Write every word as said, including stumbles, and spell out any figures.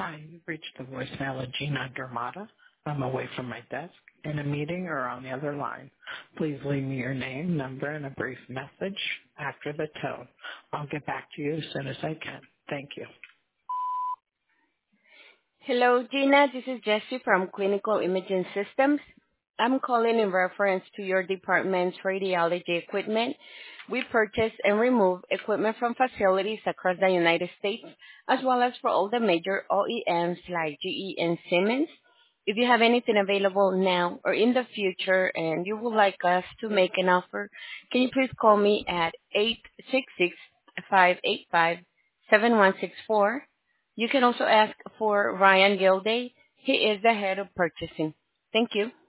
Hi, you've reached the voicemail of Gina Dermata. I'm away from my desk, in a meeting, or on the other line. Please leave me your name, number, and a brief message after the tone. I'll get back to you as soon as I can. Thank you. Hello, Gina. This is Jessie from Clinical Imaging Systems. I'm calling in reference to your department's radiology equipment. We purchase and remove equipment from facilities across the United States, as well as for all the major O E Ms like G E and Siemens. If you have anything available now or in the future and you would like us to make an offer, can you please call me at eight six six, five eight five, seven one six four? You can also ask for Ryan Gilday. He is the head of purchasing. Thank you.